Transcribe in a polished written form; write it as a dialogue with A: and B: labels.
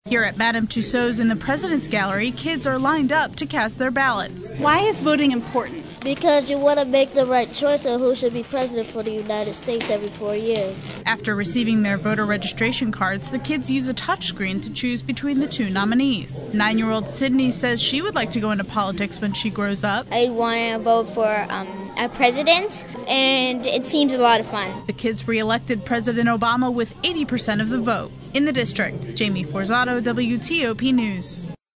A: Here at Madame Tussauds in the President's Gallery, kids are lined up to cast their ballots.
B: Why is voting important?
C: Because you want to make the right choice of who should be president for the United States every 4 years.
A: After receiving their voter registration cards, the kids use a touchscreen to choose between the two nominees. 9-year-old Sydney says she would like to go into politics when she grows up.
D: I want to vote for a president, and it seems a lot of fun.
A: The kids re-elected President Obama with 80% of the vote. In the district, Jamie Forzato, WTOP News.